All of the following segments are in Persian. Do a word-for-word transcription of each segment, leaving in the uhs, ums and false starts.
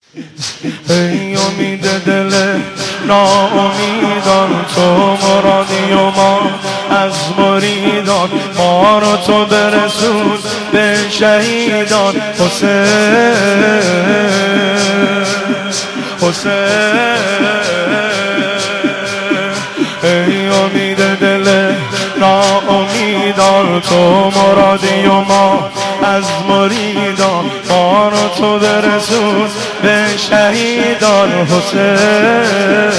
ای امید دل ناامیدان، تو مرادی و ما از مریدان، ما رو تو برسون به شهیدان. حسین حسین ای امید دل ناامیدان، تو مرادی و ما از مریدان، ما رو تو برسون به شهیدان. حسین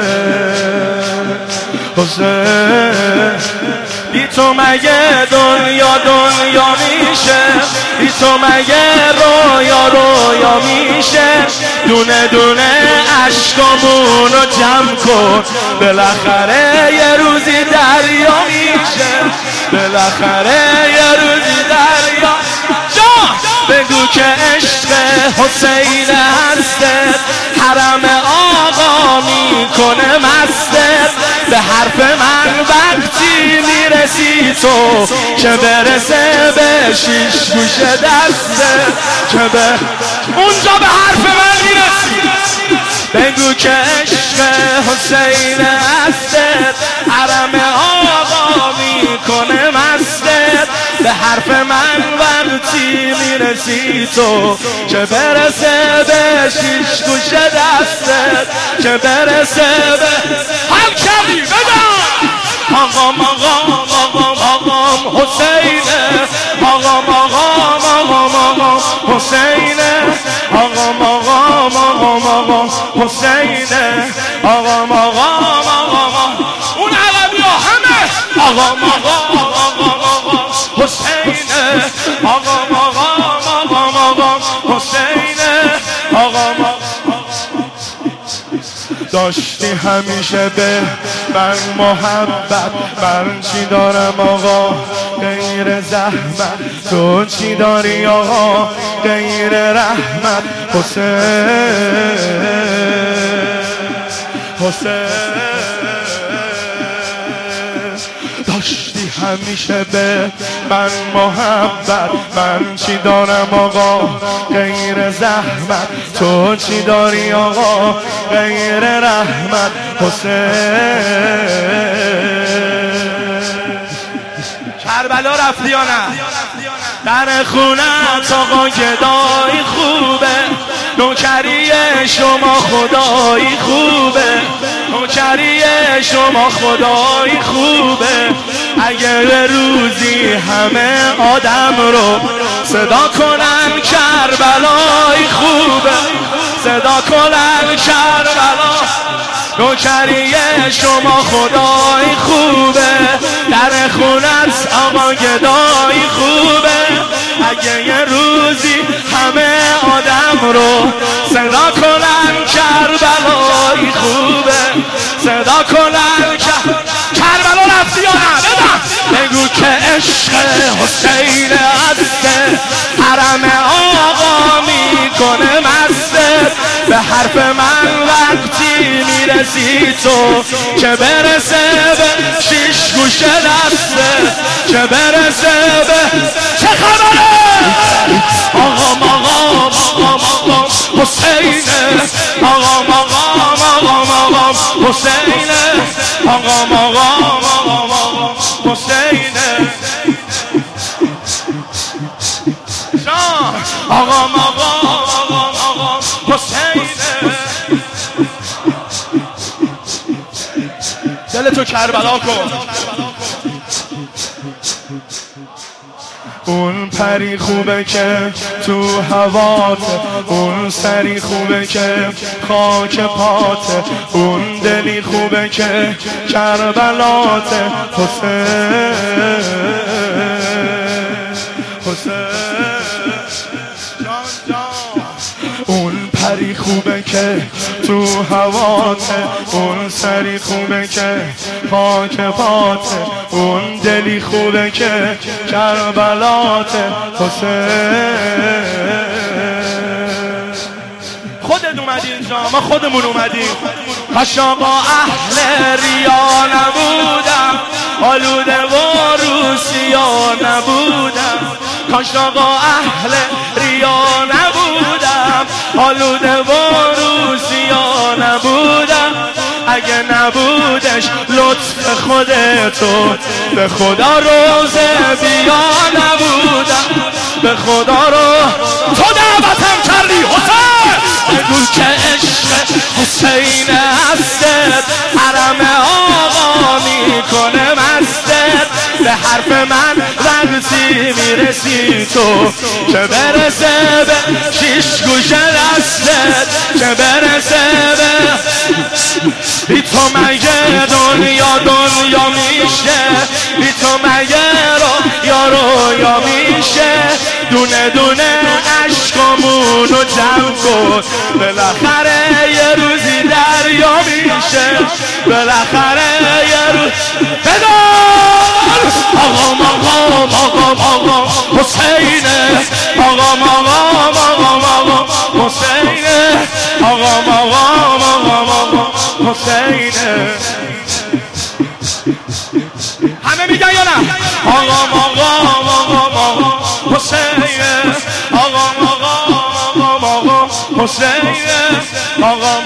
حسین بی تو مگه دنیا دنیا میشه، بی تو مگه رویا رویا میشه. دونه دونه عشقامونو جمع کن، بالاخره یه روزی دریا میشه، بالاخره یه روزی دریا. جان بگو که عشق حسین هسته، حرم آقا میکنه مسته. به حرف من وقتی میرسی تو، که برسه به شیش گوش دسته، که به اونجا به حرف من میرسی. بگو که عشق حسین هسته، حرم آقا میکنه مسته. به حرف من وقتی میرسی تو، که برسه به شیش گوش دسته، که برسه به هم کمی بدن. آقام آقام آقام آقام حسینه، آقام آقام آقام آقام حسینه، آقام آقام آقام آقام حسینه، آقام آقام آقام. اون علمی ها همه آقام آقام آقام آقام حسینه، آقام آقام آقام آقام حسینه، آقام آقام. داشتی همیشه به من محبت، من چی دارم آقا غیر زحمت؟ تو چی داری آقا غیر رحمت؟ حسین حسین داشتی همیشه به من محبت، من چی دارم آقا غیر زحمت؟ تو چی داری آقا غیر رحمت؟ حسین کربلا رفتی یا نه؟ در خونت آقا گدایی خوبه، نوکری شما خدایی خوبه، نوکری شما خدایی خوبه. اگر روزی همه آدم رو صدا کنن کربلای خوبه، صدا کنن کربلا. نوکری شما خدایی خوبه، در خونت آقا گدایی خوبه. اگه یه روزی همه آدم رو صدا کنن کربلای خوبه، صدا کنن کربلا رفتی یا نه؟ بگو که عشق حسین هسته، حرم آقا میکنه مسته. به حرف من وقتی میرسی تو، که برسه به شیش گوش دسته، که برسه به چه خبره؟ آقام آقام آقام آقام حسینه، آقام آقام آقام آقام حسینه، آقام آقام آقام آقام حسینه. جان آقام آقام آقام آقام حسینه. دلتو کربلا کن. اون پری خوبه که تو هواته، اون سری خوبه که خاک پاته، اون دلی خوبه که کربلاته. حسین حسین جان جان. اون پری خوبه که تو هواته، اون سری خوبه که خاک پاته، اون دلی خوبه که کربلاته. حسین خودت اومدی اینجا، ما خودمون اومدیم. کاش آقا اهل ریا نبودم، آلوده و روسیا نبودم. کاش آقا اهل ریا نبودم، آلوده و روسیا نبودم اگه نبودش لطف خودتو به خدا روزه بیا نبودم به خدا رو تو دعوتم کردی حسین بگو که عشق حسین هستت حرم آقا میکنه مستت به حرف من وقتی میرسی تو که برسه به شیش گوشه دستت که برسه به بی تو مگه دنیا دنیا میشه بی تو مگه رویا رویا میشه دونه دونه عشقامونو جمع کن بالاخره یه روزی دریا میشه بالاخره یه روز بدار آقام آقام آقام آقام حسینه آقام آقام آقام آقام حسینه آقام آقام آقام آقام حسینه همه میگن یا نه آقام آقام آقام آقام حسینه آقام آقام آقام آقام حسینه آقام